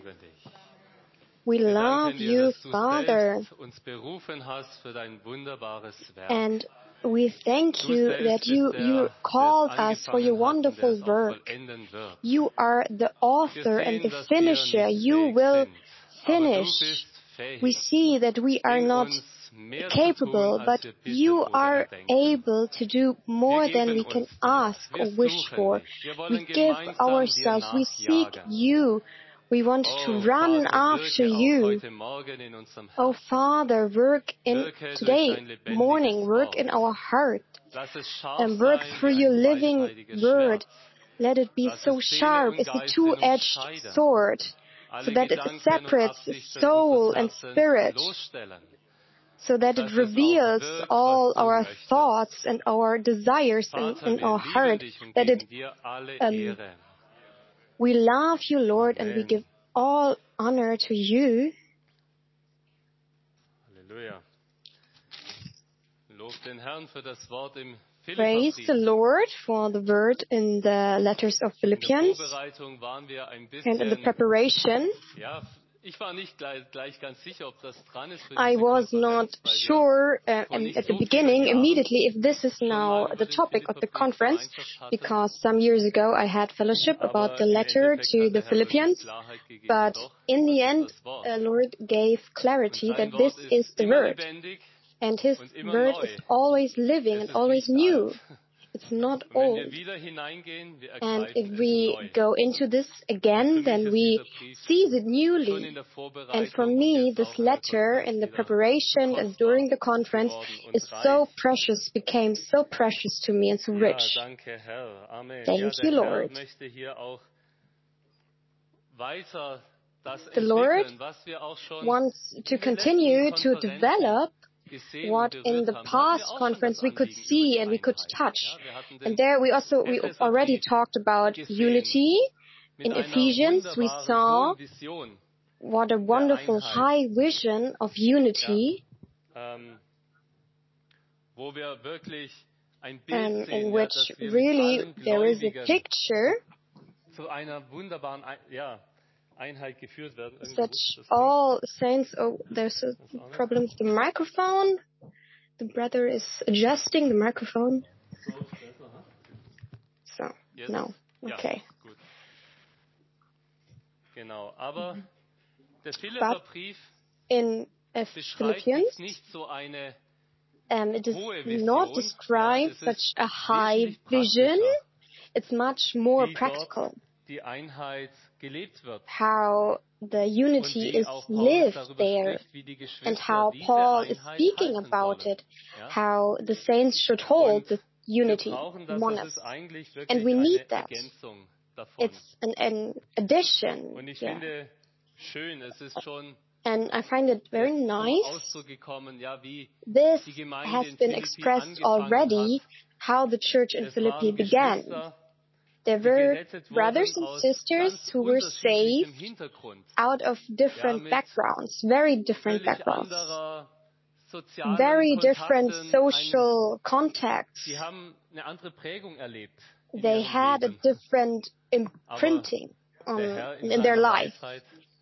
lieben dich. We Wir love danken dir, you, dass du Father, selbst uns berufen hast für dein wunderbares Werk. and we thank Du you selbst that bist you der, der es called us for your angefangen hat und der wonderful es auch work. vollenden wird. You are the author Wir and the sehen, dass wir finisher. nicht You fähig will sind, aber du finish. bist fähig. We see that we are In not uns mehr zu capable, tun, als but wir bitten you oder are denken. able to do more Wir than geben we can uns dir. ask Wir or wish suchen for. dich. Wir We wollen give gemeinsam dir ourselves. We seek nachjagen. you. We want to Oh, run Vater, after wirke auch you. heute Morgen in unserem Oh, Herzen. Father, work in Wirke durch today dein lebendiges morning, work in Wort. our heart, Lass es scharf and work sein through wie your ein living zweischneidiges word. Schwert. Let it be Lass so es Seele sharp und as a Geist in uns two-edged scheiden. sword, so Alle that it Gedanken und separates Absichten soul unseres and Herzens spirit, losstellen. so that it Dass es auch reveals wirkt, all was du our möchtest. thoughts and our desires Vater, in wir our lieben heart, dich und that geben it dir alle um, Ehre. we love you, Lord, and we Amen. give all honor to you. Halleluja. Lob den Herrn für das Wort im Praise the Philipperbrief. Lord for the word in the letters of In der Philippians. Vorbereitung waren wir ein And in the bisschen, preparation, ja, ich war nicht gleich ganz sicher, ob das dran ist für I diese was Konferenz, not weil wir sure vor nicht at the so vielen beginning Jahren immediately if this is schon now mal über the den topic of the Philipperbrief conference, Gemeinschaft hatten. because some years ago I had fellowship about Aber the im letter Endeffekt to hat the der Herr wirklich Philippians, Klarheit gegeben. but Doch, in the das ist end, das Wort. Lord gave Und clarity sein that this Wort is ist the immer word, lebendig and His und immer word neu. is always living Es and ist always nicht new. alt. It's not Und wenn wir old. wieder hineingehen, wir And ergreifen if es we neu. go into this Und again, für mich then ist we dieser Brief seize it schon newly. in der And for Vorbereitung und me, jetzt this auch in der letter in the Konferenz wieder preparation and kostbar during the conference geworden und is reich. so precious, became so precious to me and so Ja, rich. danke Herr. Amen. Ja, Thank you, der Herr Lord. möchte hier auch weiter das The Lord entwickeln, was wir auch schon wants to in den continue letzten to Konferenzen develop gesehen und what in berührt the haben. Hatten wir past auch schon das conference we could Anliegen über see die and we could Einheit. touch. Ja, wir hatten And den there we already Epheserbrief talked about gesehen unity. mit In einer Ephesians, we wunderbaren saw hohen Vision what a der wonderful Einheit, high vision of ja, unity, wo wir wirklich ein Bild in sehen, ja, which dass wir mit really allen there is a Gläubigen picture zu einer wunderbaren Einheit geführt werden. Irgendwie that rutscht das Ding. all saints, oh, there's a Das auch nicht. problem with the microphone. The brother is adjusting the microphone. So ist besser, ha? So, Jetzt? no. Okay. Ja, gut. Genau, aber der But Philipperbrief in beschreibt Philippians, jetzt nicht so eine it does hohe not Vision. Ja, describe es such ist a high wesentlich vision. praktischer, It's much more wie practical. dort die Einheit gelebt wird. How the Und unity wie is auch Paulus lived darüber there, spricht, wie die and Geschwister how diese Paul is Einheit speaking halten about sollen. it, Ja? how the saints should hold Und the wir unity, brauchen das, oneness. es ist eigentlich And wirklich we need eine that. Ergänzung davon. It's an addition. Und ich Yeah. finde schön, es ist schon And I find it very jetzt zum nice. Ausdruck gekommen, ja, wie This die Gemeinde has in been Philippi expressed angefangen already, hat. how the church in Es Philippi waren began. Geschwister, There die were gerettet brothers wurden and aus sisters ganz who were unterschiedlichem saved Hintergrund. out of Ja, different mit backgrounds, very different völlig backgrounds, anderer sozialen very different Kontakten. social contacts. Die haben eine andere Prägung erlebt in They ihrem had a Leben. different Aber imprinting der Herr in in their seiner life. Weisheit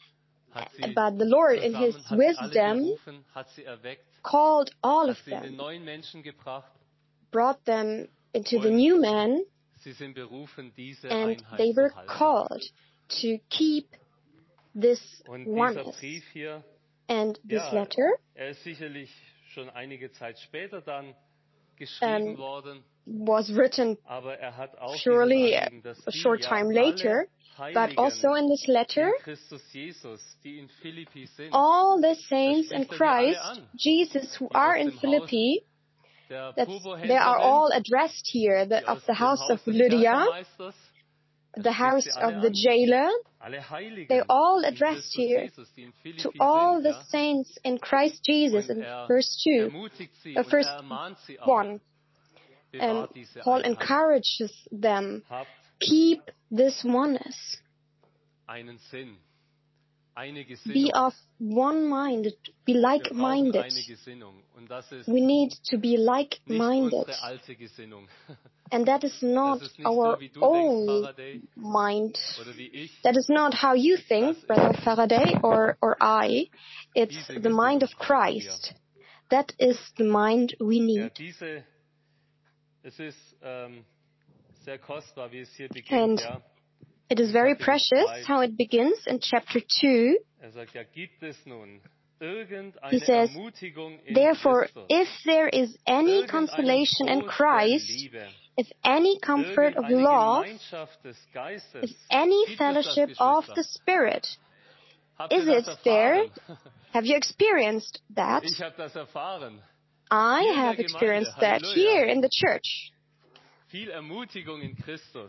hat sie But the Lord, in His zusammen, hat sie alle wisdom, berufen, hat sie erweckt, called all hat of sie in den them, neuen Menschen gebracht. brought them into the Und new man, sie sind berufen, diese and Einheit they were zu halten. called to keep this Und dieser oneness. Brief hier, And this ja, letter er ist sicherlich schon einige Zeit später dann geschrieben worden, was written aber er hat auch surely dieses a Anliegen, dass short die, ja, time alle later, but Heiligen also in this letter, in Christus Jesus, die in Philippi sind, all the saints da in spricht er die alle Christ an, Jesus who die are aus in dem Haus Philippi, der they are Purpurhändlerin, all addressed here, die of aus the dem house of Haus des Lydia, Kerkermeisters, the spricht house sie alle of the an. jailer. Alle Heiligen They're all in addressed Christus here Jesus, die in to Philippi all sind, the ja. saints in Christ Jesus Und in verse 2, ermutigt sie und verse ermahnt sie auch, 1. bewahrt diese Paul Einheit. encourages them, Habt keep this oneness. einen Sinn, eine Be Gesinnung. of one mind, be Wir brauchen like-minded. eine Gesinnung und das ist We need to be nicht like-minded. unsere alte Gesinnung. And that is not Das ist nicht our so, wie du own denkst, Faraday, mind. oder wie ich. That is not how you think, Das Brother ist Faraday or I. It's diese the mind of Gesinnung brauchen wir. Christ. That is the mind we Ja, need. es ist sehr kostbar, wie es hier beginnt. And Ja. it is In very Kapitel precious 2. how it begins in chapter 2. Sagt, ja, gibt es nun irgendeine He says, Ermutigung in therefore, Christus, if there is any irgendeinen consolation in Trost der Christ, Liebe, if any comfort of irgendeine love, Gemeinschaft des if Geistes, any gibt es das, fellowship of Geschwister? the Spirit, Habt is ihr it das there? erfahren? Have you experienced that? Ich habe das erfahren. I Hier in der have Gemeinde, experienced that Halleluja. here in the church. Viel Ermutigung in Christus,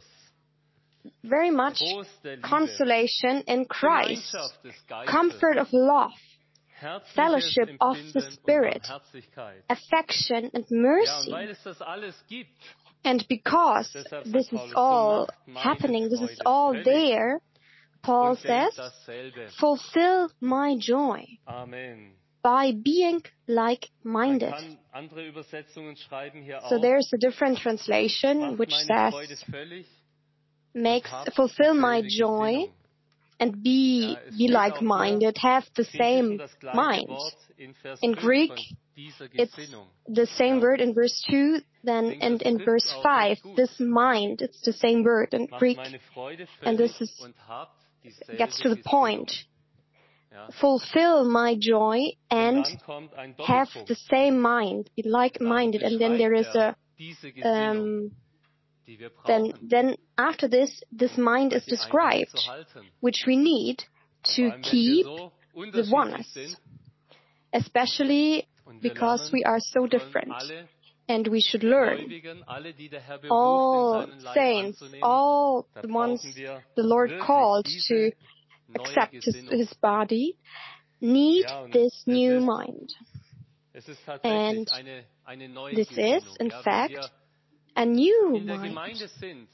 Very much Trost der Liebe, consolation in Christ, Gemeinschaft des Geistes, comfort of love, herzliches fellowship of the Empfinden und Spirit, Barmherzigkeit. affection and Ja, und mercy. weil es das alles gibt, And because deshalb this sagt is Paulus, so all macht meine happening, this is Freude all völlig there, Paul und denkt says, dasselbe. fulfill my joy Amen. by being Man like-minded. kann andere Übersetzungen schreiben hier So auch. there's a different translation Macht which meine Freude says, völlig makes und habt fulfill my dieselbe joy Gesinnung. and be Ja, es be steht auch like-minded, have the im Griechischen same das gleiche mind. Wort in Vers In 5 Greek, von dieser It's Gesinnung. the same Ja. word in verse 2 then Ich denke, and das in trifft verse auch 5. recht gut. This mind, it's the same word in Macht Greek, meine Freude and völlig this is und habt dieselbe gets to the Gesinnung. point. Ja. Fulfill my joy Und and dann kommt ein have Doppelpunkt. the same mind, be like-minded, and then there is a diese Gesinnung, die wir then brauchen, after this mind is die Einheit described, zu halten. which we need Vor to allem, wenn wir keep so the unterschiedlich oneness, sind especially und wir because we lernen, are so sollen different, alle and we should learn. Gläubigen, alle, die der Herr beruft, All in seinen Leib saints, anzunehmen, all da the ones brauchen wir the Lord wirklich called to diese neue accept Gesinnung. his body, need Ja, und this es new ist- mind. Es ist tatsächlich And eine neue this Gesinnung. is, in Ja, wenn fact, wir A new in der mind. Gemeinde sind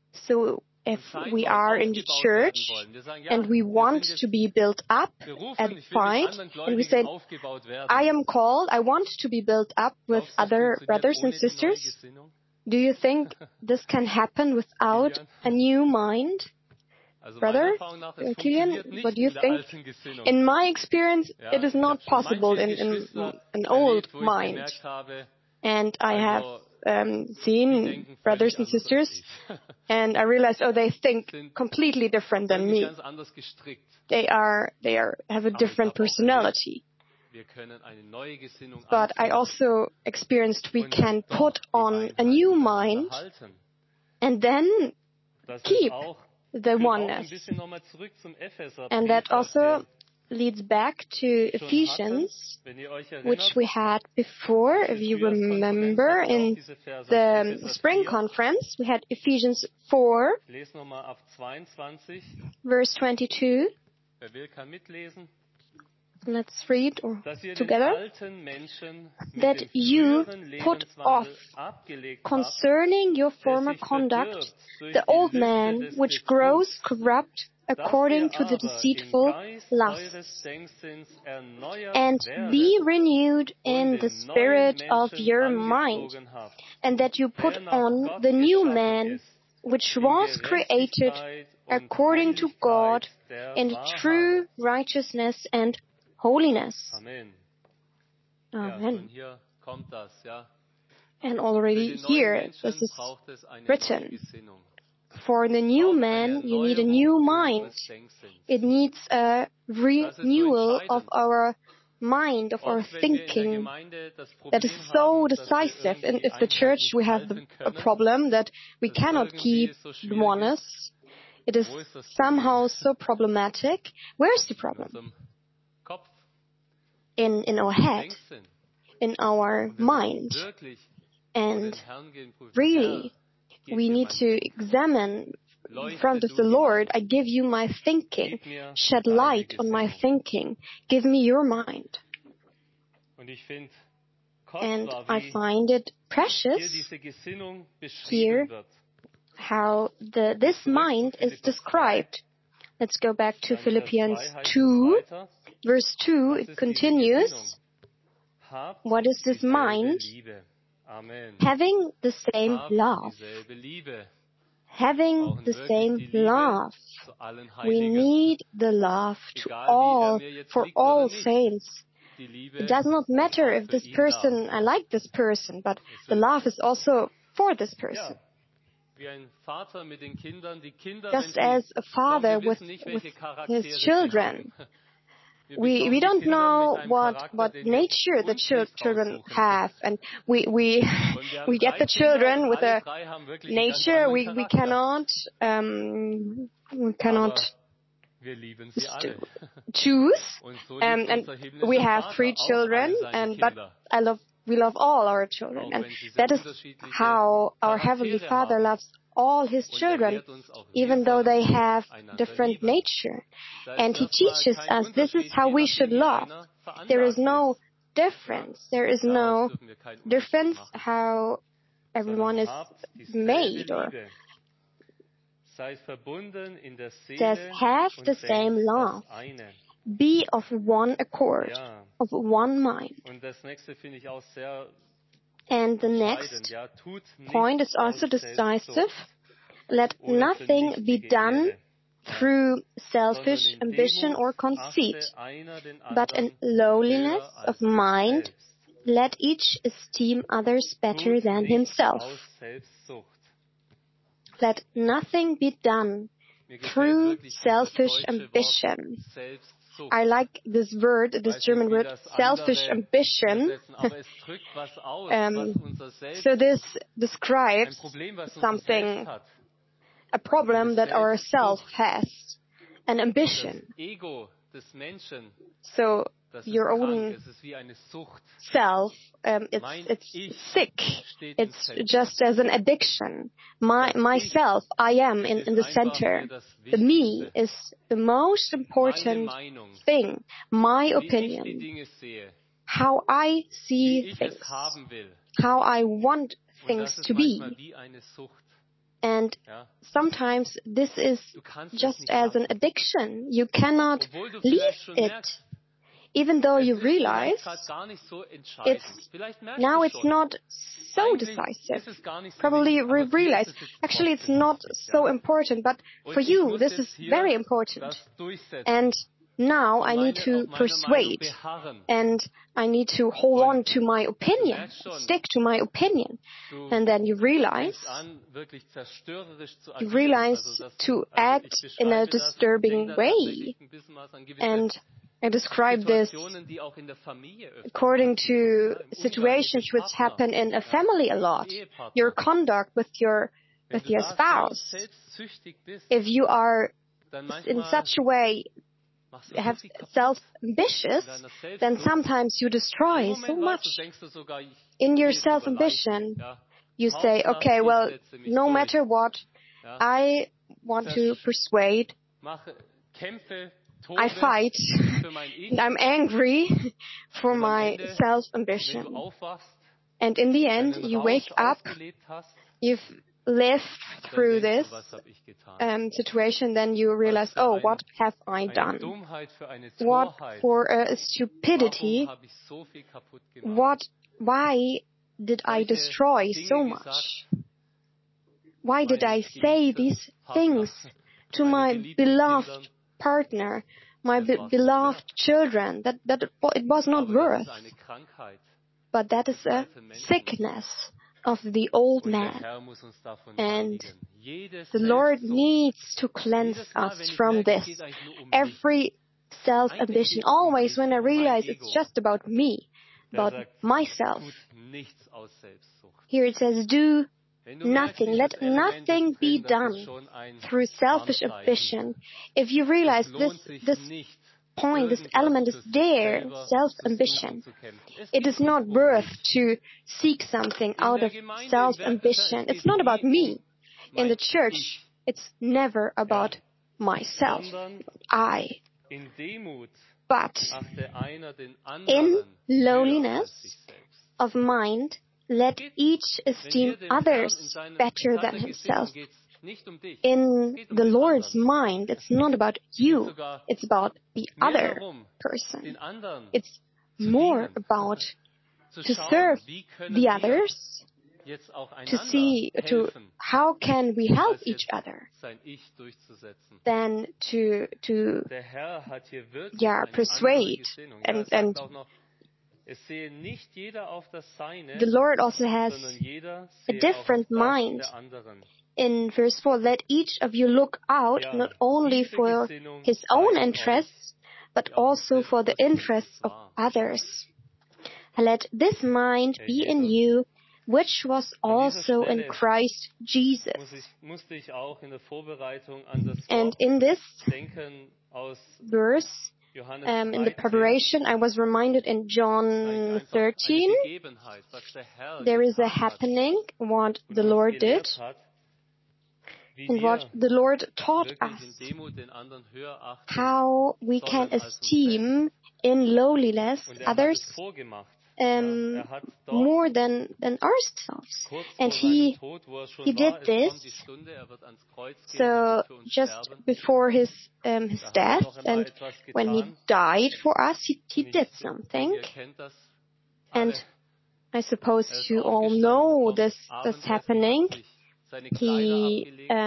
So if und we Feindschaft are in the aufgebaut church werden wollen, wir sagen, ja, and we wir want sind to jetzt be built up berufen, at ich will mit fight, anderen and we Gläubigen say, aufgebaut werden. I am called, I want to be built up with Glaubst du, das other funktioniert brothers and ohne die neue sisters. Gesinnung? Do you think this can happen without Kilian? a new mind? Also Brother, meiner Erfahrung nach, es Kilian, funktioniert nicht what do you in der think? alten Gesinnung. In my experience, Ja, it is ich not habe schon possible manche in Geschwister an old erlebt, wo ich mind. gemerkt habe, And I have also, die seen denken brothers völlig and anders als sisters, ich. and I realized, oh, they think Sind completely different than irgendwie me. ganz anders gestrickt. They have a ich different habe auch personality. Wir können eine neue Gesinnung But I anziehen also experienced we und can dann put doch die on Einheit a new miteinander mind halten. and then Das keep ist auch, the führt auch ein oneness. bisschen nochmal zurück zum Epheserbrief, And that was also wir leads back to schon Ephesians, hatten. Wenn ihr euch which erinnert, we had before, if you remember, hatten wir auch in diese Verse. the Epheser spring 4, conference. We had Ephesians 4, ich lese nochmal ab 22. verse 22. Wer will, kann mitlesen. Let's read Dass ihr den together. alten Menschen mit That dem you früheren put off Lebenswandel abgelegt habt, concerning your der former sich conduct, verdirbt durch the die old Lüste man des which Betrugs, grows corrupt dass according ihr to the aber deceitful im Geist lusts, eures Denksinns erneuert and werdet be renewed in und the den neuen spirit of Menschen your mind, angezogen habt, and that you put der nach on Gott the new geschaffen man, ist, which in was created Gerechtigkeit und according to God Heiligkeit der in Wahrheit. true righteousness and holiness. Amen. Ja, Amen. schon hier kommt das, ja. And Für already den neuen here, Menschen this is braucht es eine neue written. Gesinnung. For the new Braucht man, eine you need a Erneuerung new unseres mind. Denksinns. It needs a renewal entscheidend. of our mind, of our Oft, wenn wir in der thinking. Gemeinde das That is Problem so haben, dass wir decisive. And irgendwie if the church we have Einheit nicht a halten können, problem that we dass cannot irgendwie keep es so the schwierig oneness, it is Wo ist das somehow Problem? so problematic. Where's the in problem? unserem Kopf, In our head, Denksten. in our Und wir mind. müssen wirklich vor And den Herrn gehen, prüfen. really, Herr, we gib mir need mein to Denken. examine in front of Leuchte the du die Lord. I Weisheit. give you my thinking. Gib mir Shed deine light on my Gesinnung. thinking. Give me your mind. Und ich finde And kostbar, I wie find it hier precious diese Gesinnung here beschrieben wird. how this mind is described. Let's go back to Dann Philippians Vers 2 heißt es 2, weiter, verse 2. was It ist diese continues. Gesinnung? Habt What is this dieselbe mind? Liebe. Amen. Having the same Habt love, dieselbe Liebe. having Brauchen the wirklich same die Liebe love, zu allen we Heiligen. need the love to Egal wie all, mir jetzt for liegt oder all nicht. saints. Die Liebe It does not ist matter auch if für this ihn person, da. I like this person, but Es the ist love is also for this person. ja, wie ein Vater mit den Kindern. Die Kinder, Just wenn as sie a father kommen, wir with wissen nicht, with welche his Charaktere sie children. haben. Wir We bekommen die don't Kinder know mit einem what Charakter, den wir nature the uns nicht children aussuchen. have, and we Und wir haben we get 3 the Kinder children und with alle a 3 haben wirklich einen ganz nature anderen we Charakter. we cannot Aber wir lieben sie alle. choose. Und so liebt And unser we himmlischer have Vater 3 auch children, alle seine but Kinder. we love all our children, Auch and wenn sie sehr that is unterschiedliche how our Heavenly Charaktere Father haben. loves all His Und er children, lehrt uns auch, even wir though they sollen have einander different lieben. nature. Da ist And He erstmal teaches kein us this is Unterschied, how je we nachdem, should wie love. einer There is veranlagt no ist. difference. There is Daraus no dürfen wir keinen Unterschied difference machen. how everyone Sondern is habt dieselbe made, or Liebe. Seid verbunden in der says Seele have und the same denkt love. das eine. Be of one accord, Ja. of one mind. Und das nächste finde ich auch sehr And the entscheidend. next Ja, tut point nichts is also aus decisive. Selbstsucht Let oder für nothing be nichtige done Ehre, through sondern selfish in ambition or Demut conceit, achte einer den but in anderen lowliness höher of als sich mind, selbst. let each esteem others better Tut than nichts himself. aus Selbstsucht. Let nothing be done Mir gefällt through wirklich dieses selfish deutsche ambition. Wort Selbstsucht. I like this word, Ich this weiß German nicht, wie word, das selfish andere ambition. übersetzen, aber es drückt was aus, was unser Selbst, So this ein describes Problem, was unser something, Selbst hat. a problem that our self has, an Das ambition. Ego des Menschen, So das ist your krank, own es ist wie eine Sucht. self, Mein it's Ich sick. steht im It's Zentrum. just as an addiction. Das Myself, I am ist in the einfach center. mir das The me Wichtigste. is the most Meine important Meinung, thing, my wie ich die opinion, Dinge sehe, how I wie see ich things, es haben will. how I want Und things das to ist be. manchmal wie eine Sucht. And Ja? sometimes this is Du kannst es just nicht as an lassen. addiction. You cannot Obwohl du leave vielleicht schon it, merkst, even though es you ist realize vielleicht grad gar nicht so entscheidend. it's Vielleicht merkst now du it's schon, not so eigentlich decisive. ist es gar nicht so Probably wichtig, aber dir realize, ist es jetzt actually it's trotzdem not wichtig, so ja? important, but Und for ich you muss this is jetzt hier very important. das durchsetzen. And now I need auf to meiner Meinung persuade, beharren. and I need to hold on to my opinion, merkst schon, stick to my opinion. Du And then you realize, fängst an, wirklich zerstörerisch zu you agieren. realize Also, dass to du, also act ich in a beschreibe das, disturbing denke da way. tatsächlich ein bisschen was an gewisse And I describe this Situationen, die auch in der Familie öfter according passieren, to ja, im Umgang situations mit dem which Partner, happen in a ja, family a mit dem lot. Ehepartner. Your conduct with your Wenn du da spouse. selbstsüchtig bist, If you are dann in manchmal such a way machst du so have viel kaputt self-ambitious, in deiner then Selbstsucht. sometimes you Im destroy so Moment weißt du, much. denkst du sogar, ich In your gehe jetzt über self-ambition, Leichen, ja. you say, Hauptsache, okay, ich well, setze mich no durch, matter what, ja. I want to persuade, Kämpfe, I tobe fight, für mein Ich. and I'm angry for Und am my Ende, wenn self-ambition. du aufwachst, And in the end, deinen you Rausch wake up, ausgelebt hast, you've lived dann through denkst this du, was habe ich getan? situation, then you realize, für oh, ein- what have I Eine done? Dummheit für eine What Torheit. for a Warum stupidity? habe ich so viel kaputt gemacht? Why did I Solche destroy Dinge so gesagt, much? Why did meinen I say geliebten these Partner, things to meinen my geliebten beloved Kindern? partner, my Das war's nicht beloved wert. children? It was not Aber worth. das ist eine Krankheit. But that is a alte Menschen. sickness of the old Und der man. Herr muss uns davon And reinigen. Jede The Lord Selbstsucht, needs to cleanse jedes Mal, us wenn ich from merke, es this. geht eigentlich nur um mich, Every self-ambition, Eigentlich geht's um always mich, when I um mein realize Ego. it's just about me, der about sagt, myself. tut nichts aus Selbstsucht. Here it says, do Wenn du merkst, nothing, dieses let Element nothing ist be drin, das done ist schon ein through selfish Warnzeichen. ambition. If you realize Es lohnt this sich nicht, point, this irgendwas element is für sich there, selber self-ambition, zu suchen, zu kämpfen. Es it geht is not nicht worth mich. to seek something In out der of Gemeinde, im self-ambition. Werk, es It's geht not about nie me. In the mein church, Ich, it's never about myself, sondern I. in Demut But achte einer den in anderen höher lowliness als sich selbst. of mind, let each Wenn esteem wir dem Herrn others in seiner better than Gesinnung himself. geht's nicht um dich. In Es geht um the den Lord's anderen. mind, it's not about Es geht you, sogar it's about the mehr other darum, person. den anderen It's zu more dienen. about to serve the others, to see how can we help each other, than to persuade. And the Lord also has a different mind. In verse 4, let each of you look out not only for his own interests, but also for the interests of others. Let this mind be in you, which was also in Christ Jesus. And in this verse, in the preparation, I was reminded in John 13, there is a happening, what the Lord did, and what the Lord taught us, how we can esteem in lowliness others more than ourselves. And he did this, so just before his death, and when he died for us, he did something. And I suppose you all know this happening. He,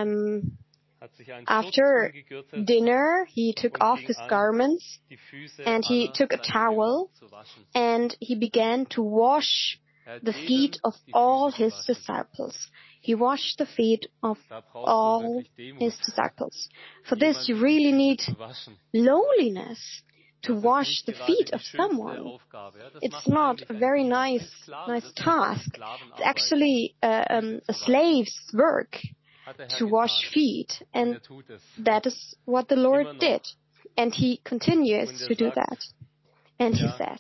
after dinner, he took off his garments and he took a towel and he began to wash the feet of all his disciples. He washed the feet of all his disciples. For this, you really need lowliness to wash the feet of someone. It's not a very nice task. It's actually a slave's work to wash feet, and that is what the Lord did. And he continues to do that. And he says,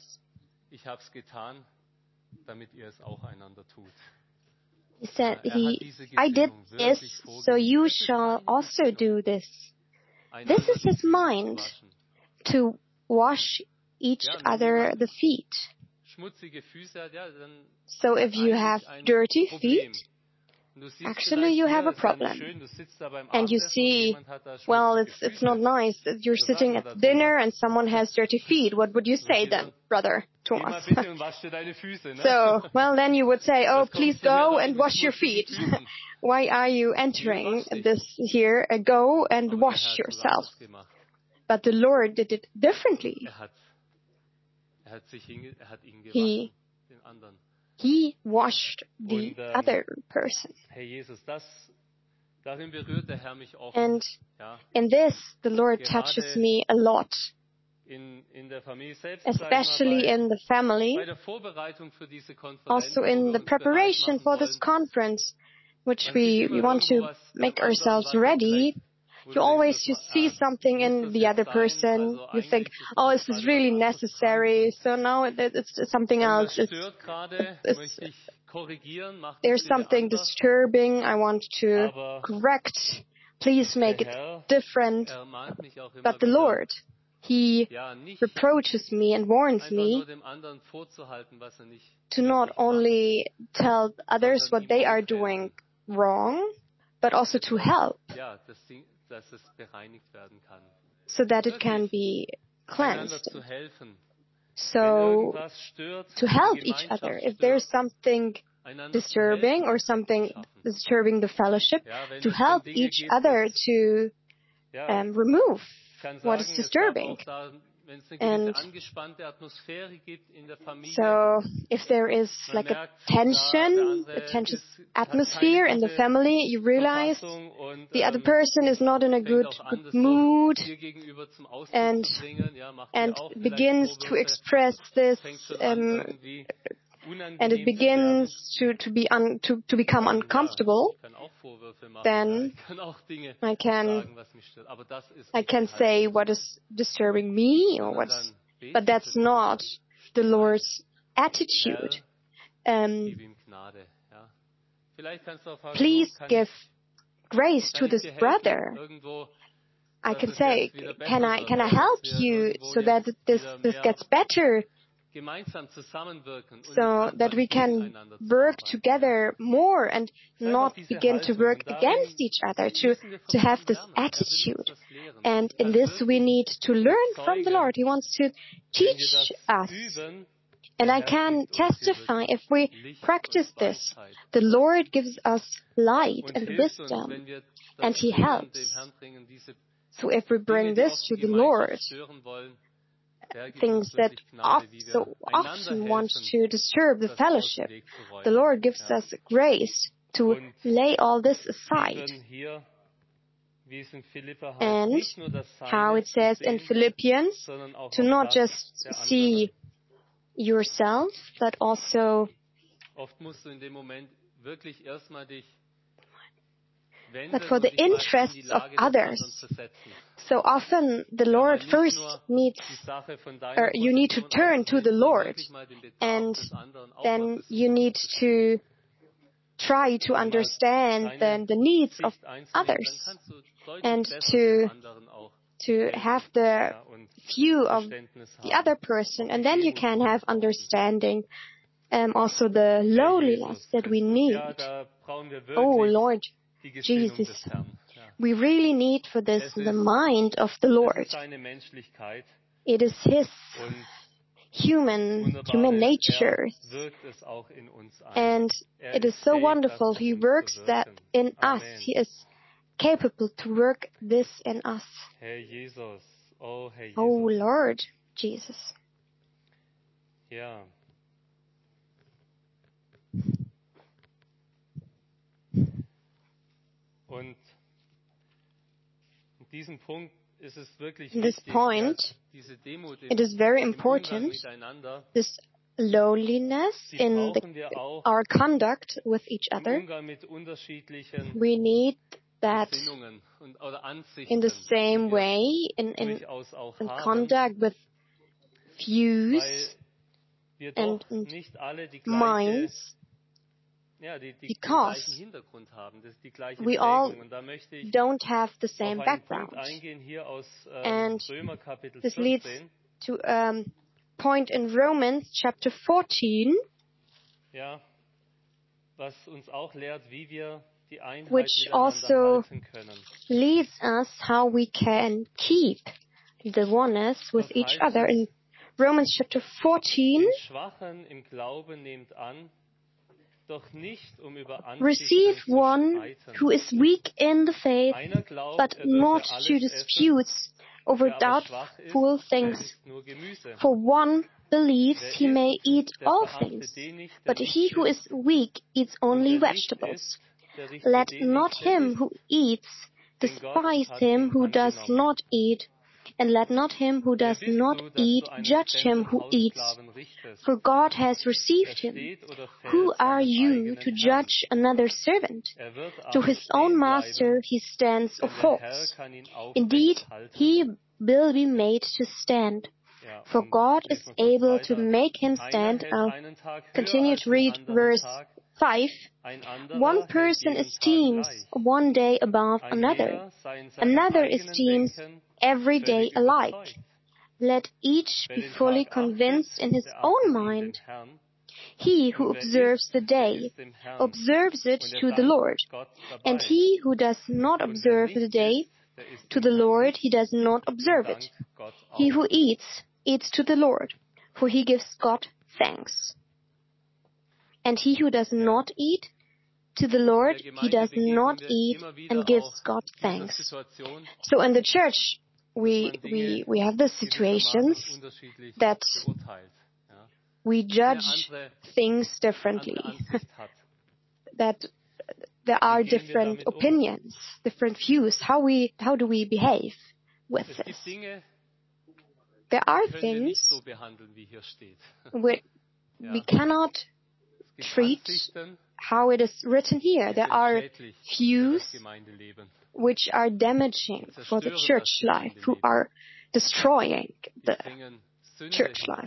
he said, I did this, so you shall also do this. This is his mind, to wash each other the feet. So if you have dirty feet, actually you have a problem. And you see, well, it's not nice that you're sitting at dinner and someone has dirty feet. What would you say then, Brother Thomas? So, well, then you would say, oh, please go and wash your feet. Why are you entering this here? Go and wash yourself. But the Lord did it differently. He washed the other person. And in this, the Lord touches me a lot, especially in the family, also in the preparation for this conference, which we want to make ourselves ready. You see something in the other person. You think, oh, is this really necessary? So now it's something else. There's something disturbing. I want to correct. Please make it different. But the Lord, He reproaches me and warns me to not only tell others what they are doing wrong, but also to help, so that it can be cleansed. So, to help each other. If there's something disturbing or something disturbing the fellowship, to help each other to remove what is disturbing. And so, if there is like a tense atmosphere in the family, you realize the other person is not in a good mood, and begins to express this, and it begins to become uncomfortable, then I can say what is disturbing me, but that's not the Lord's attitude. Please give grace to this brother. I can say, can I help you so that this gets better? So that we can work together more and not begin to work against each other, to have this attitude. And in this we need to learn from the Lord. He wants to teach us And I can testify, if we practice this, the Lord gives us light and wisdom, and He helps. So if we bring this to the Lord, things that so often want to disturb the fellowship, the Lord gives us grace to lay all this aside. And how it says in Philippians, to not just see yourself, but also for the interests of others. So often the Lord first needs, or you need to turn to the Lord, and then you need to try to understand the needs of others, and to have the view of the other person, and then you can have understanding, also the lowliness that we need. Oh Lord Jesus, we really need for this the mind of the Lord. It is His human nature, and it is so wonderful. He works that in us. He is capable to work this in us. Oh Lord Jesus. Yeah. Und this point, it is very important, this lowliness in our conduct with each other. We need that in the same way, in conduct with views and minds, because we all don't have the same background. And this leads to a point in Romans chapter 14, which also leads us how we can keep the oneness with each other. In Romans chapter 14, receive one who is weak in the faith, but not to disputes over doubtful things. For one believes he may eat all things, but he who is weak eats only vegetables. Let not him who eats despise him who does not eat, and let not him who does not eat judge him who eats, for God has received him. Who are you to judge another servant? To his own master he stands or falls. Indeed, he will be made to stand, for God is able to make him stand. I'll continue to read verse 5. One person esteems one day above another. Another esteems every day alike. Let each be fully convinced in his own mind. He who observes the day observes it to the Lord, and he who does not observe the day to the Lord, he does not observe it. He who eats to the Lord, for he gives God thanks. And he who does not eat to the Lord, he does not eat and gives God thanks. So in the church, we have the situations that we judge things differently, that there are different opinions, different views. How do we behave with this? There are things which we cannot treat how it is written here. There are views which are damaging for the church life, who are destroying the church life,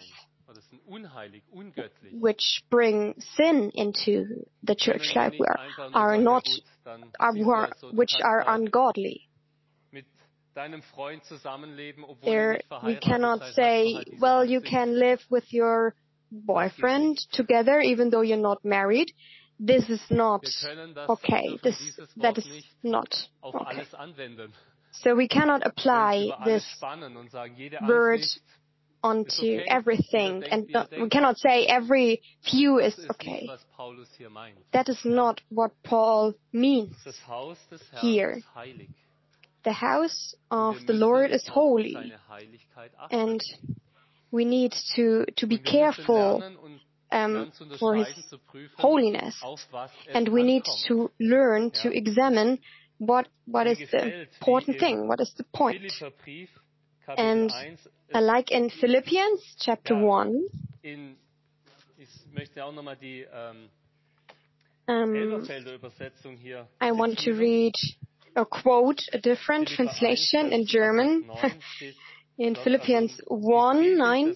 which bring sin into the church life, which are ungodly. There, we cannot say, well, you can live with your boyfriend together even though you're not married. This is not okay. That is not okay. So we cannot apply this word onto everything, and we cannot say every view is okay. That is not what Paul means here. The house of the Lord is holy, and we need to be careful for His holiness, and we need to learn to examine what is the important thing, what is the point. And like in Philippians chapter 1, I want to read or quote a different translation in German. In Philippians 1:9.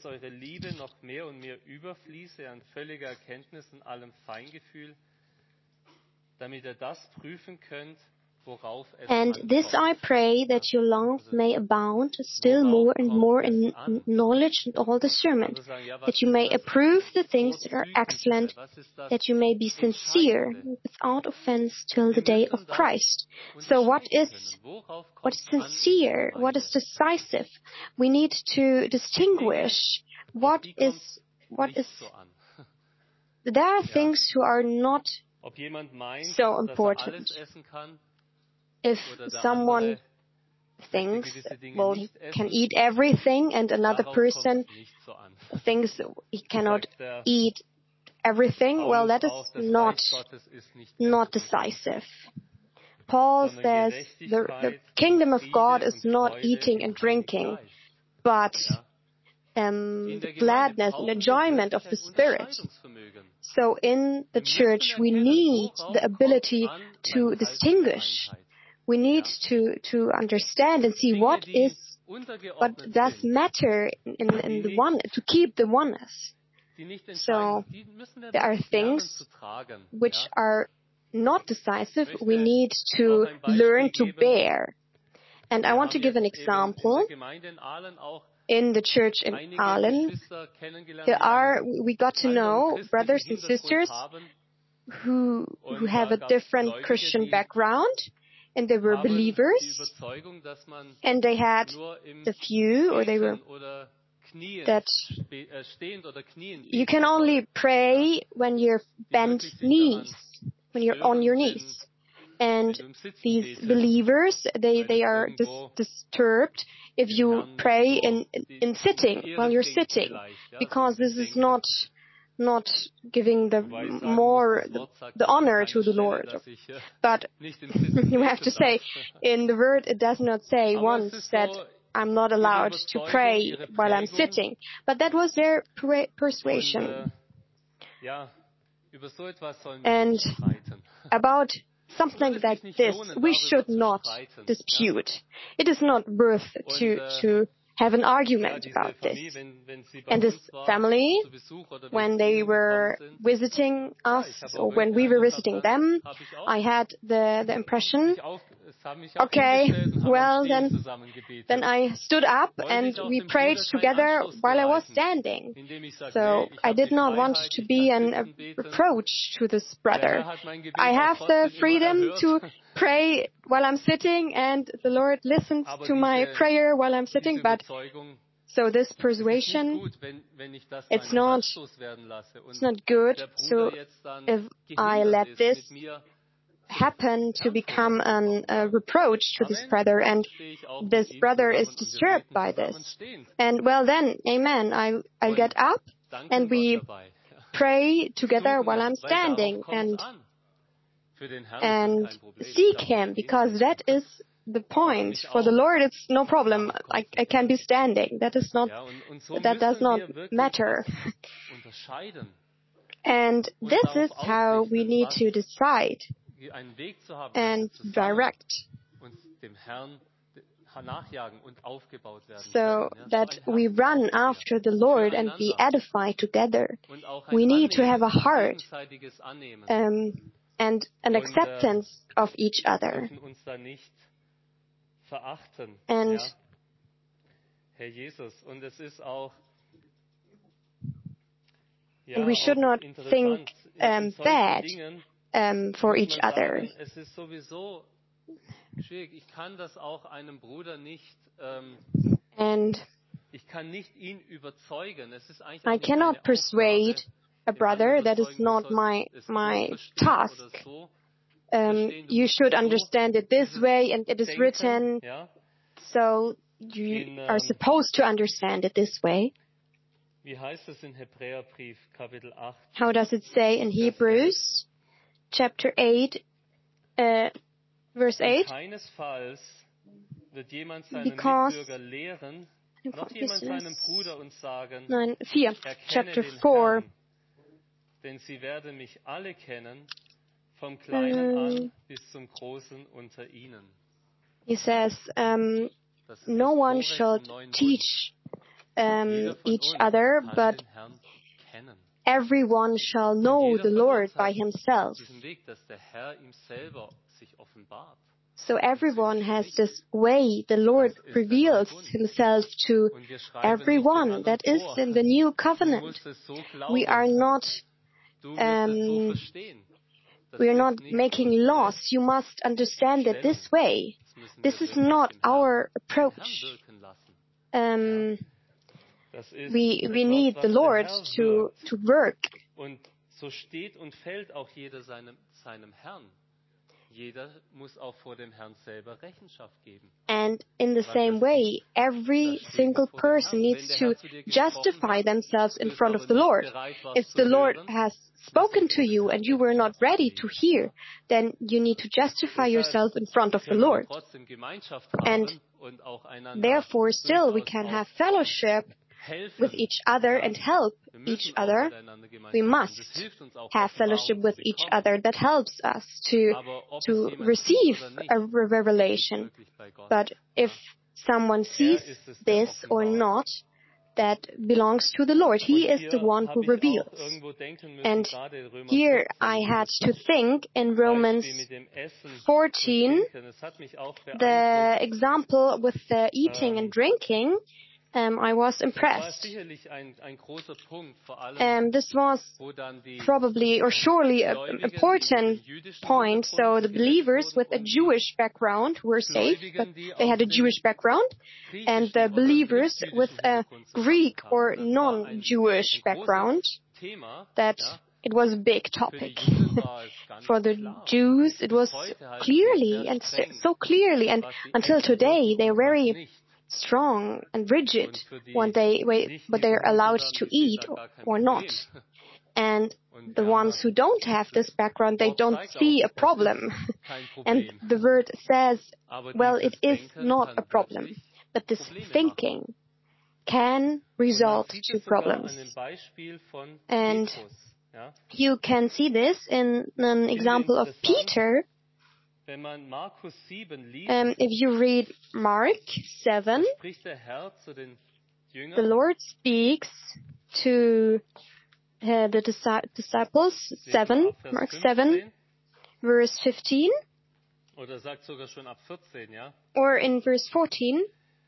And this I pray, that your love may abound still more and more in knowledge and all discernment, that you may approve the things that are excellent, that you may be sincere, without offense, till the day of Christ. So what is sincere? What is decisive? We need to distinguish what is. There are things who are not so important. If someone thinks, well, he can eat everything, and another person thinks he cannot eat everything, well, that is not decisive. Paul says the kingdom of God is not eating and drinking, but the gladness and enjoyment of the Spirit. So in the church, we need the ability to distinguish. We need to understand and see what does matter in the one, to keep the oneness. So there are things which are not decisive, we need to learn to bear. And I want to give an example. In the church in Aalen, we got to know brothers and sisters who have a different Christian background, and they were believers, and they had the view, or they were, that you can only pray when you're bent knees, when you're on your knees. And these believers, they are disturbed if you pray in sitting, while you're sitting, because this is not giving the honor to the Lord. But you have to say, in the word it does not say once that I'm not allowed to pray while I'm sitting. But that was their persuasion. And about something like this, we should not dispute. It is not worth to have an argument about this. And this family, when they were visiting us, or when we were visiting them, I had the impression, okay, well then I stood up and we prayed together while I was standing. So I did not want to be a reproach to this brother. I have the freedom to pray while I'm sitting, and the Lord listens to my prayer while I'm sitting, but so this persuasion, it's not good. So if I let this happen to become a reproach to this brother, and this brother is disturbed by this, and well then, amen, I'll get up and we pray together while I'm standing and seek Him, because that is the point. For the Lord, it's no problem. I can be standing. That does not matter. And this is how we need to decide and direct, so that we run after the Lord and be edified together. We need to have a heart and an acceptance of each other. And we should not think bad for each other. And I cannot persuade a brother. That is not my task. You should understand it this way, and it is written, so you are supposed to understand it this way. How does it say in Hebrews chapter 8, verse 8? Because chapter 4. Denn sie werden mich alle kennen, vom Kleinen an bis zum Großen unter ihnen. He says, no one shall teach each other, but everyone shall know the Lord by himself. So everyone has this way. The Lord reveals himself to everyone. That is in the new covenant. We are not making laws. You must understand it this way. This is not our approach. We need the Lord to work. Und so steht und fällt auch jeder seinem Herrn. Jeder muss auch vor dem Herrn selber Rechenschaft geben. And in the same way, every single person needs to justify themselves in front of the Lord. If the Lord has spoken to you and you were not ready to hear, then you need to justify yourself in front of the Lord. And therefore, still we can have fellowship with each other and help each other. We must have fellowship with each other. That helps us to receive a revelation. But if someone sees this or not, that belongs to the Lord. He is the one who reveals. And here I had to think in Romans 14, the example with the eating and drinking, I was impressed. This was probably or surely an important point. So the believers with a Jewish background were saved, but they had a Jewish background, and the believers with a Greek or non-Jewish background, that it was a big topic. For the Jews, it was clearly and so clearly, and until today, they're very strong and rigid what they're allowed to eat or not. And the ones who don't have this background, they don't see a problem. And the word says, well, it is not a problem, but this thinking can result to problems. And you can see this in an example of Peter. If you read Mark 7, the Lord speaks to the disciples, Mark 7, verse 15, or in verse 14,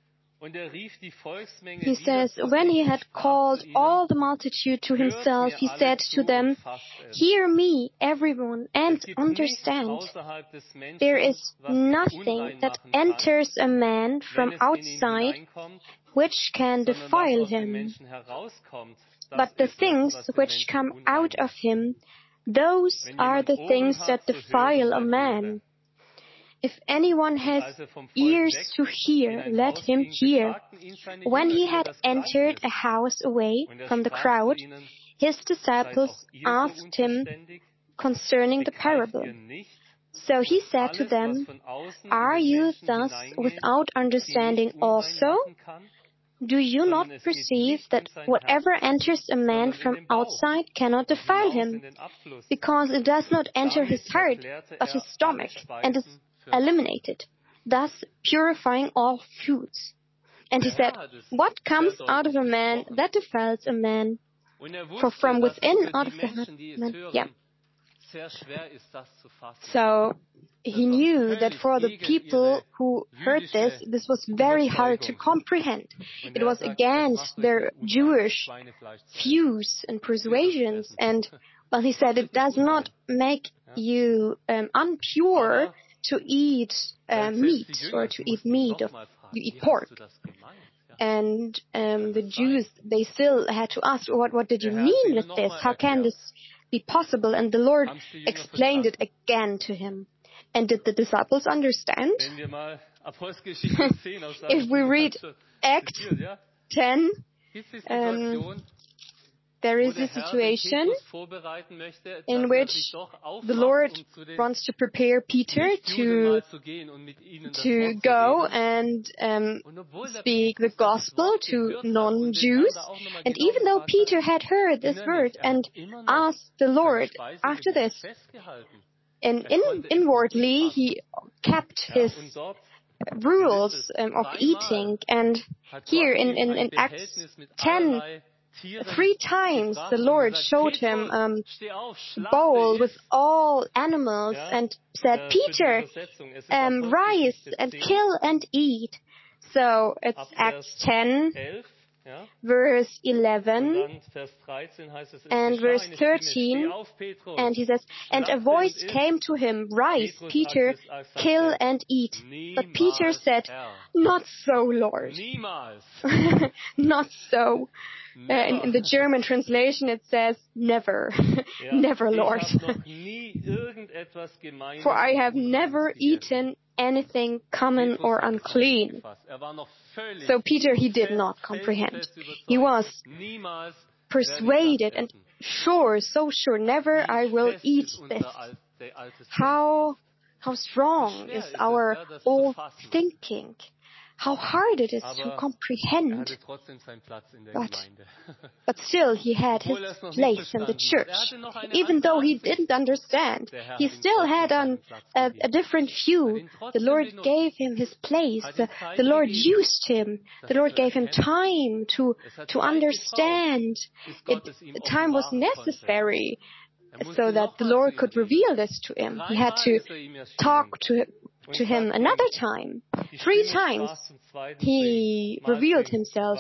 he says, when he had called all the multitude to himself, he said to them, hear me, everyone, and understand. There is nothing that enters a man from outside which can defile him, but the things which come out of him, those are the things that defile a man. If anyone has ears to hear, let him hear. When he had entered a house away from the crowd, his disciples asked him concerning the parable. So he said to them, are you thus without understanding also? Do you not perceive that whatever enters a man from outside cannot defile him, because it does not enter his heart, but his stomach, and is eliminated, thus purifying all foods? And he said, what comes out of a man, that defiles a man, for from within, out of the heart, man. So he knew that for the people who heard this was very hard to comprehend. It was against their Jewish views and persuasions. And well, he said it does not make you unpure to eat meat or to eat meat, you eat pork. And the Jews, they still had to ask, what did you mean with this? How can this be possible? And the Lord explained it again to him. And did the disciples understand? If we read Acts 10, there is a situation in which the Lord wants to prepare Peter to go and speak the gospel to non-Jews. And even though Peter had heard this word and asked the Lord after this, and inwardly he kept his rules of eating. And here in Acts 10, 3 times the Lord showed him a bowl with all animals and said, Peter, rise and kill and eat. So it's Acts 10, verse 11 and verse 13, and he says, and a voice came to him, rise, Peter, kill and eat. But Peter said, not so, Lord. Not so. In the German translation it says, never. Never, Lord. For I have never eaten anything common or unclean. So Peter, he did not comprehend. He was persuaded and sure, so sure, never I will eat this. How strong is our old thinking? How hard it is to comprehend. But still, he had his place in the church. Even though he didn't understand, he still had a different view. The Lord gave him his place. The Lord used him. The Lord gave him time to understand. Time was necessary so that the Lord could reveal this to him. He had to talk to him another time. 3 times he revealed himself.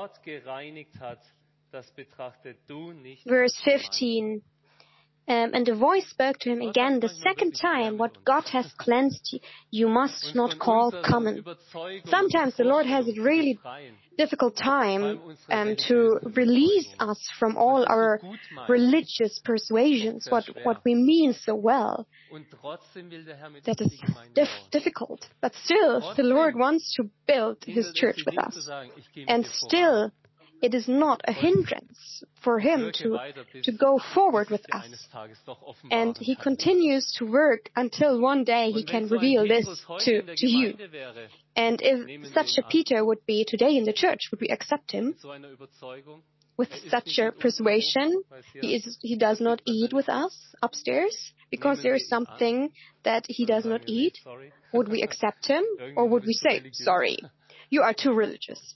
Verse 15. And the voice spoke to him again the second time, what God has cleansed you must not call common. Sometimes the Lord has a really difficult time to release us from all our religious persuasions, what we mean so well. That is difficult. But still, the Lord wants to build His church with us. And still, it is not a hindrance for Him to go forward with us. And He continues to work until one day He can reveal this to you. And if such a Peter would be today in the church, would we accept him? With such a persuasion, he does not eat with us upstairs because there is something that he does not eat. Would we accept him? Or would we say, sorry, you are too religious?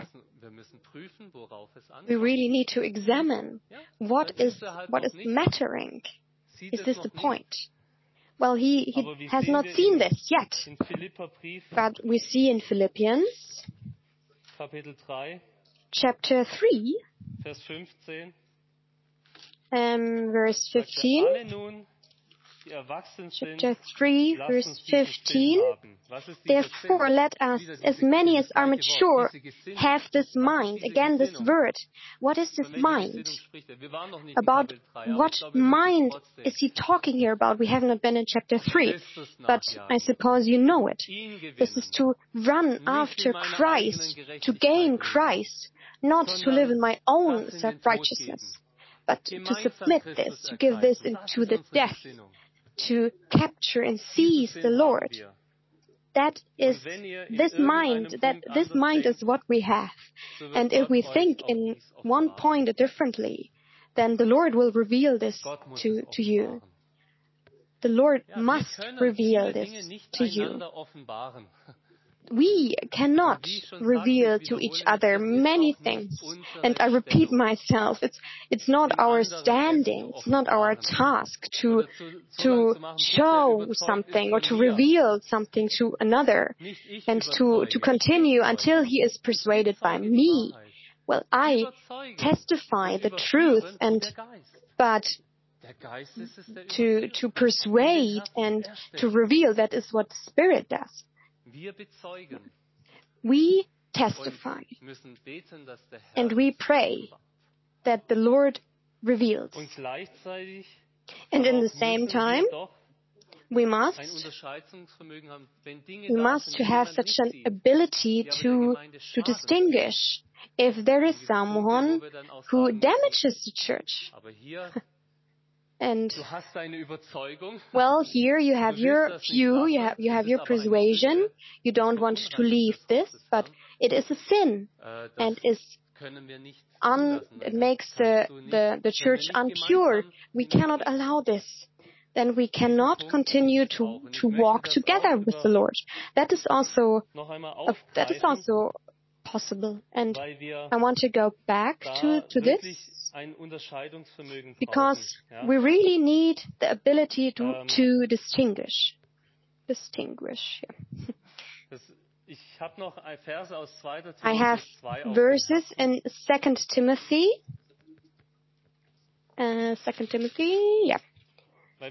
We really need to examine what is mattering. Is this the point? Well, he has not seen this yet. But we see in Philippians chapter 3, verse 15. Chapter 3, verse 15. Therefore, let us, as many as are mature, have this mind. Again, this word. What is this mind? About what mind is he talking here about? We have not been in chapter 3, but I suppose you know it. This is to run after Christ, to gain Christ, not to live in my own self-righteousness, but to submit this, to give this into the death, to capture and seize the Lord. That is this mind, this mind is what we have. And if we think in one point differently, then the Lord will reveal this to you. The Lord must reveal this to you. We cannot reveal to each other many things. And I repeat myself, it's not our standing, it's not our task to show something or to reveal something to another and to continue until he is persuaded by me. Well, I testify the truth, but to persuade and to reveal, that is what the Spirit does. We testify. müssen beten, dass der Herr And we pray that the Lord reveals. und gleichzeitig And in the auch same müssen time, wir doch we ein must Unterscheidungsvermögen haben, wenn Dinge we da must sind, to die have niemand such an mitsieht, ability die aber der to Gemeinde schaden. distinguish if there is Dann gibt's Punkte, someone wo wir dann auch who sagen müssen, damages the church. aber hier, And du hast deine Überzeugung, well, here you have du willst your das nicht view, you lassen, have es your ist aber eine persuasion. Sünde, You don't want to leave this, but it is a sin das and is können wir nicht it makes the church unpure. We cannot allow this. Then we cannot continue to walk together with the Lord. That is also possible. And weil wir I want to go back to wirklich this ein Unterscheidungsvermögen because brauchen. Ja? we really need the ability to distinguish. Yeah. Ich habe noch Verse aus 2. I have Timotheus 2 verses in 2 Timothy. 2 Timothy, yeah. Weil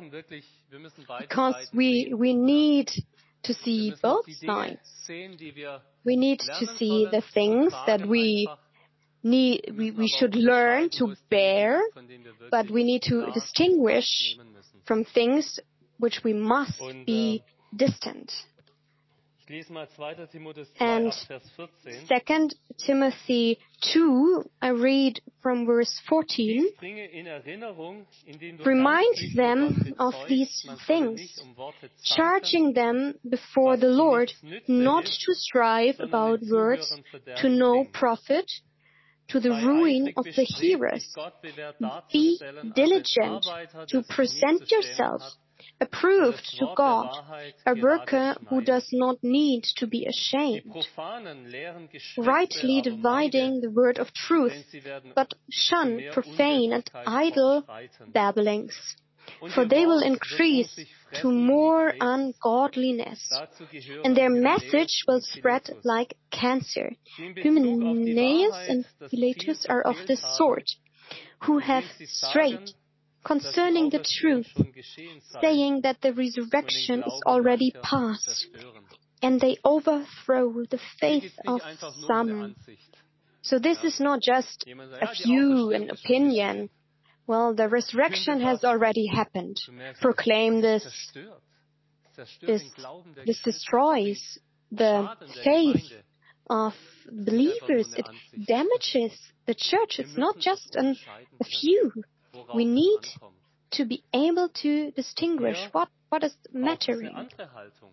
wir müssen beide Because Seiten we need to see wir müssen auch both die Dinge sides. sehen, die wir We need to lernen see sollen, the things that tragen we einfach. need, we should learn to bear, but we need to distinguish from things which we must be distant. Ich lese mal 2. Timotheus 2 And ab Vers 14. 2 Timothy 2, I read from verse 14. Dies bringe in Erinnerung, indem du Remind ernstlich vor them Gott of bezeugst, these man solle things, nicht Worte zanken, charging them before the Lord not to strive about words to no profit, to the sei ruin eifrig of the bestrebt, hearers. sich Gott bewährt Be darzustellen, als ein diligent Arbeiter, to der sich nicht present zu schämen yourself hat, approved das to Wort der God, Wahrheit a gerade worker who schneiden. does not need to be Die ashamed, Profanen lehren Geschwätze, rightly aber dividing meide, the word of truth, denn sie werden but zu shun mehr profane and Unwirklichkeit idle fortschreiten. babblings, Und for ihr they will Wort wird increase sich to fressen wie more Krebs. ungodliness, Dazu gehören and their Hymenäus message will und spread Philetus, like cancer. die in Bezug auf die Hymenaeus Wahrheit and das Philetus Ziel are of verfehlt this haben, sort, who indem have sie strayed sagen, dass die concerning the Auferstehung truth, schon geschehen sei, saying that the und den resurrection is Glauben already mancher past, zerstören. and they overthrow the Hier faith geht es of nicht einfach nur um eine some. Ansicht. So this is not just Jemand sagt, a ja, die view, an Auferstehung ist schon opinion. geschehen. Well, the resurrection has already happened. Du merkst, Proclaim es this. zerstört. Es zerstört This, den Glauben der this Geschwister. destroys the Schaden der faith Gemeinde. of Das ist nicht einfach nur believers. eine It Ansicht. damages the church. Wir It's not müssen es just a unterscheiden können, few. worauf We es need ankommt. to be able to distinguish Hier what is braucht es eine mattering. andere Haltung.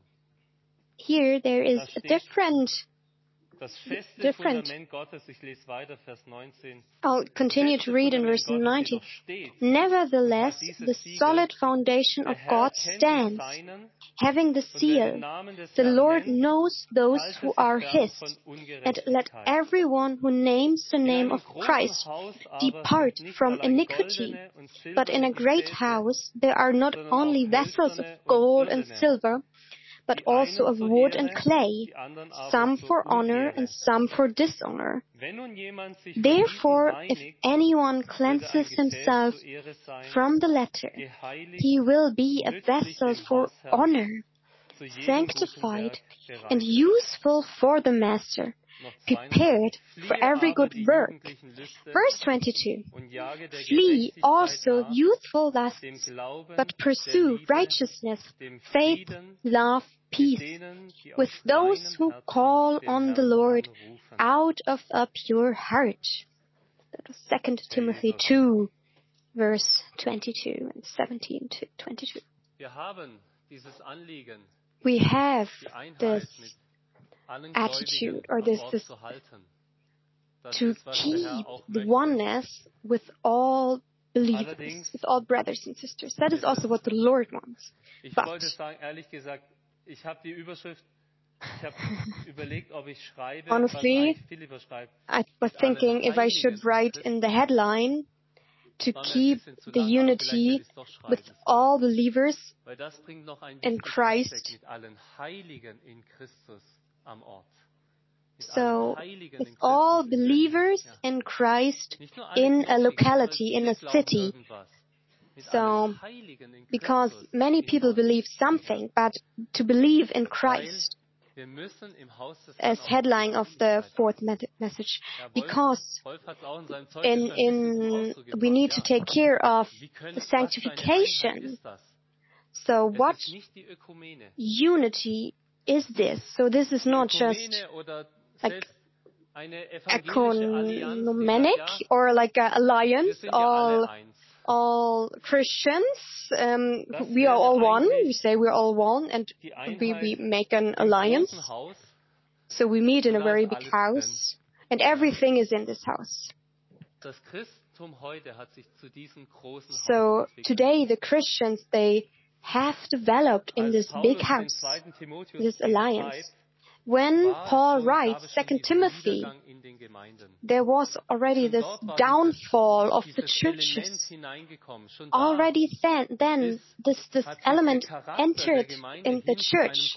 Here there is Da a steht, different. Das feste different. Fundament Gottes, ich lese weiter, Vers 19. I'll continue to read in verse 19. Nevertheless, the solid foundation of God stands, having the seal. The Lord knows those who are His, and let everyone who names the name of Christ depart from iniquity. But in a great house there are not only vessels of gold and silver, but also of wood and clay, some for honor and some for dishonor. Therefore, if anyone cleanses himself from the latter, he will be a vessel for honor, sanctified and useful for the master, prepared for every good work. Verse 22. Flee also youthful lusts, but pursue righteousness, faith, love, peace, with those who call on the Lord out of a pure heart. That was 2 Timothy 2, verse 22 and 17 to 22. We have this attitude, or this to keep the oneness with all believers, with all brothers and sisters. That is also what the Lord wants. But honestly, I was thinking if I should write in the headline to keep the unity with all believers in Christ. So, with all believers in Christ in a locality, in a city. So, because many people believe something, but to believe in Christ, as headline of the fourth message, because we need to take care of the sanctification. So what unity is this? So this is not just like economic or like an alliance, all Christians, we are all one. We say we're all one, and we make an alliance. So we meet in a very big house, and everything is in this house. So today the Christians, they have developed in this big house, this alliance. When Paul writes 2 Timothy, there was already this downfall of the churches. Already then this element entered in the church.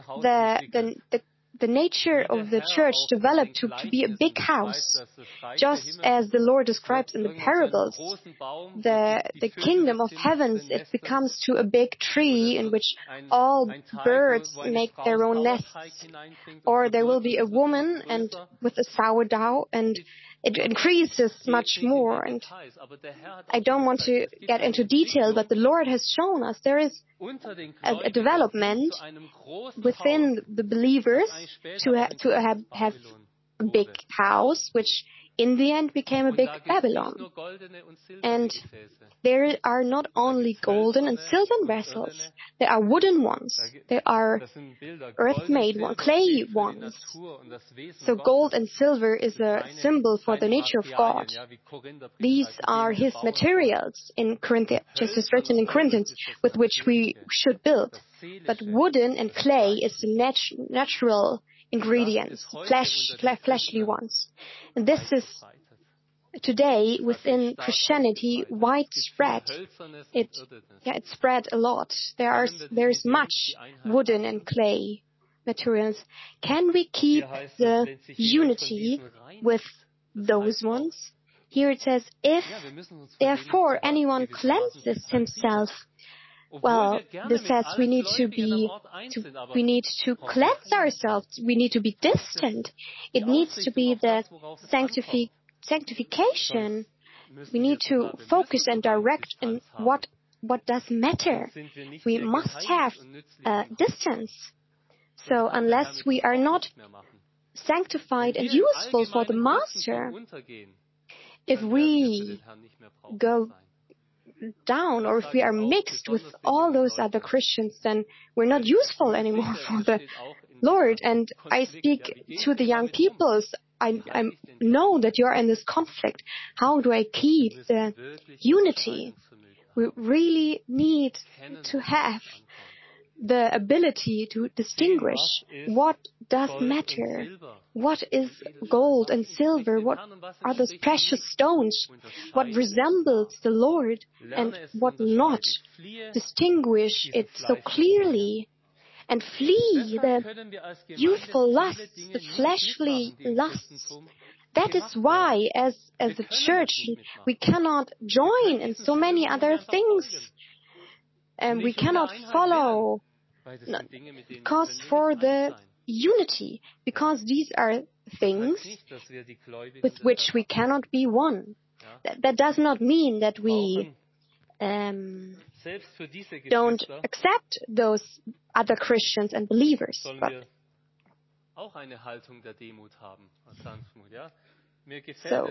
The nature of the church developed to be a big house, just as the Lord describes in the parables. The kingdom of heavens, it becomes to a big tree in which all birds make their own nests. Or there will be a woman and with a sourdough, and it increases much more. And I don't want to get into detail, but the Lord has shown us there is a development within the believers to have a big house, which in the end became a big Babylon. And there are not only golden and silver vessels, there are wooden ones, there are earth-made ones, clay ones. So gold and silver is a symbol for the nature of God. These are His materials in Corinthians, just as written in Corinthians, with which we should build. But wooden and clay is the natural ingredients, fleshly ones. And this is today within Christianity widespread. It spread a lot. There is much wooden and clay materials. Can we keep the unity with those ones? Here it says, if therefore anyone cleanses himself. Well, this says we need to cleanse ourselves. We need to be distant. It needs to be the sanctification. We need to focus and direct in what does matter. We must have distance. So unless we are not sanctified and useful for the Master, if we go down, or if we are mixed with all those other Christians, then we're not useful anymore for the Lord. And I speak to the young peoples. I know that you are in this conflict. How do I keep the unity? We really need to have the ability to distinguish what does matter, what is gold and silver, what are those precious stones, what resembles the Lord and what not. Distinguish it so clearly and flee the youthful lusts, the fleshly lusts. That is why, as a church, we cannot join in so many other things. And we cannot follow cause for the unity, because these are things with which we cannot be one. That does not mean that we don't accept those other Christians and believers. But so,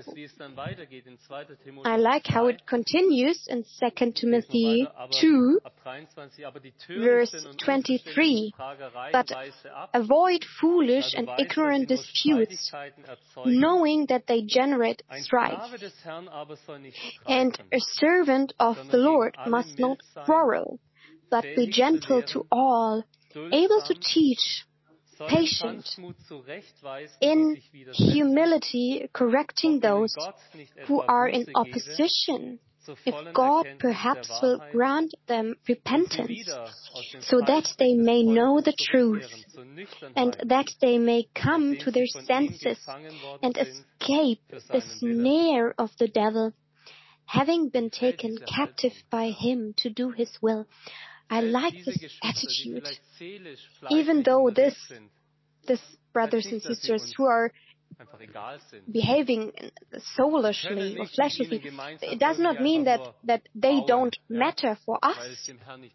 I like how it continues in 2 Timothy 2, verse 23. But avoid foolish and ignorant disputes, knowing that they generate strife. And a servant of the Lord must not quarrel, but be gentle to all, able to teach, patient, in humility correcting those who are in opposition, if God perhaps will grant them repentance, so that they may know the truth, and that they may come to their senses and escape the snare of the devil, having been taken captive by him to do his will. I like this attitude. Even though this these brothers and sisters who are behaving soulishly or fleshly, it does not mean that they don't matter for us.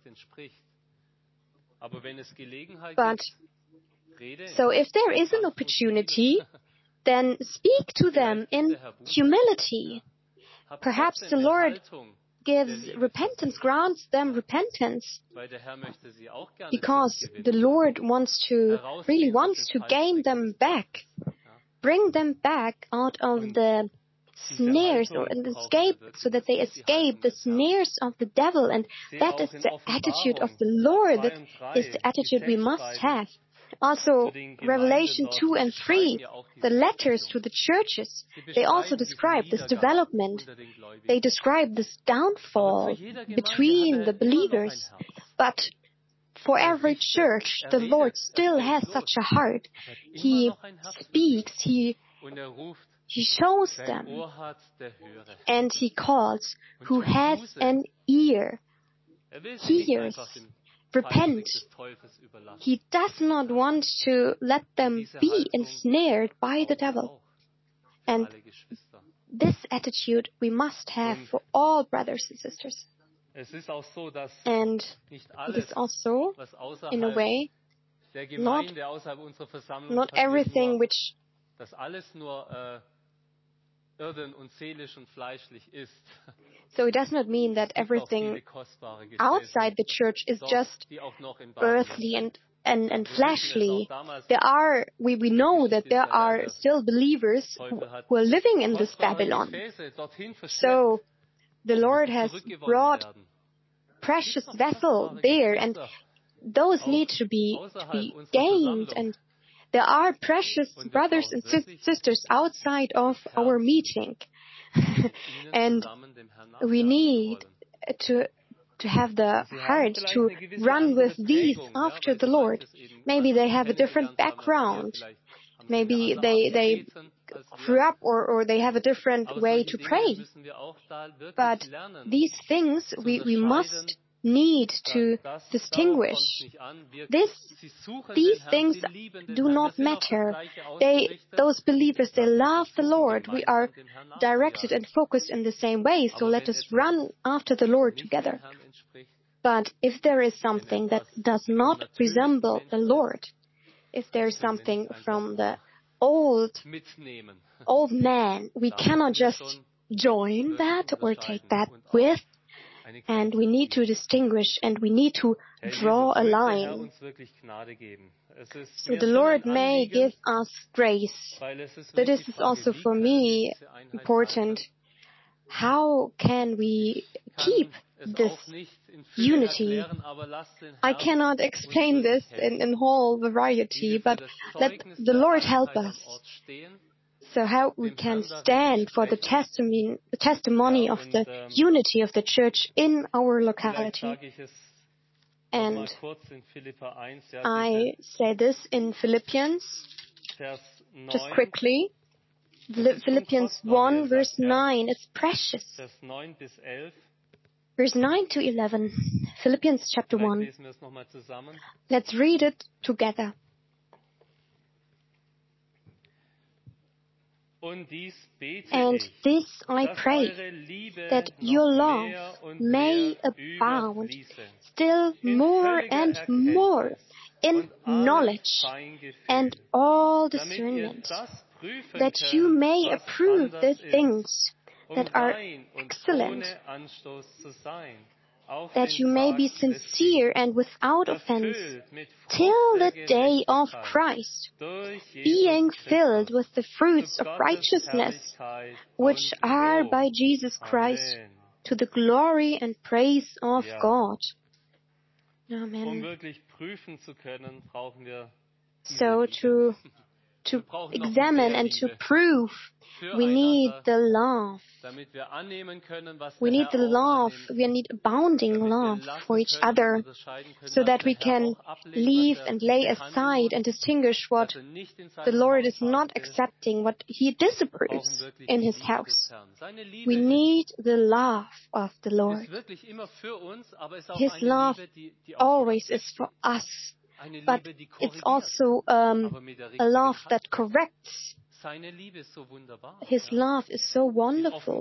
But so if there is an opportunity, then speak to them in humility. Perhaps the Lord gives repentance, grants them repentance, because the Lord really wants to gain them back, bring them back out of the snares and escape, so that they escape the snares of the devil. And that is the attitude of the Lord. That is the attitude we must have. Also, Revelation 2 and 3, the letters to the churches, they also describe this development. They describe this downfall between the believers. But for every church, the Lord still has such a heart. He speaks, He shows them, and He calls. Who has an ear, hears. Repent. He does not want to let them be ensnared by the devil. And this attitude we must have for all brothers and sisters. And it is also, in a way, not everything which so it does not mean that everything outside the church is just earthly and fleshly. We know that there are still believers who are living in this Babylon. So the Lord has brought precious vessels there, and those need to be gained. And there are precious brothers and sisters outside of our meeting. And we need to have the heart to run with these after the Lord. Maybe they have a different background. Maybe they grew up or they have a different way to pray. But these things we must need to distinguish. These things do not matter. Those believers, they love the Lord. We are directed and focused in the same way, so let us run after the Lord together. But if there is something that does not resemble the Lord, if there is something from the old man, we cannot just join that or take that with. And we need to distinguish, and we need to draw a line. So the Lord may give us grace. But this is also for me important. How can we keep this unity? I cannot explain this in whole variety, but let the Lord help us. So how we can stand for the testimony of the unity of the church in our locality. And I say this in Philippians, just quickly. Philippians 1 verse 9, it's precious. Verse 9 to 11, Philippians chapter 1. Let's read it together. And this I pray, that your love may abound still more and more in knowledge and all discernment, that you may approve the things that are excellent, that you may be sincere and without offense till the day of Christ, being filled with the fruits of righteousness, which are by Jesus Christ, to the glory and praise of God. Amen. So to examine and to prove, we need the love. We need the love. We need abounding love for each other, so that we can leave and lay aside and distinguish what the Lord is not accepting, what He disapproves in His house. We need the love of the Lord. His love always is for us, but it's also a love that corrects. His love is so wonderful.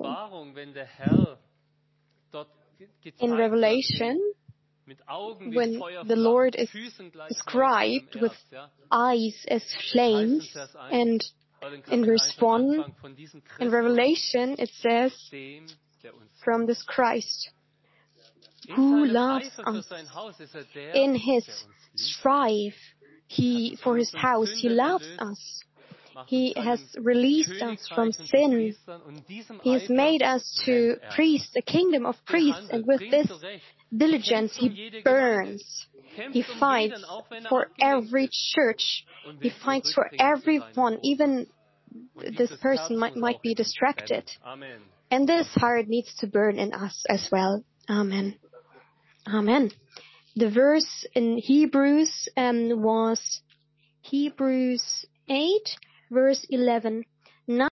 In Revelation, when the Lord is described with eyes as flames, and in verse 1, in Revelation, it says, from this Christ, who loves us. In his strife, for his house, he loves us. He has released us from sin. He has made us to priests, a kingdom of priests, and with this diligence he burns. He fights for every church. He fights for everyone, even this person might be distracted. And this heart needs to burn in us as well. Amen. Amen. The verse in Hebrews was Hebrews 8, verse 11.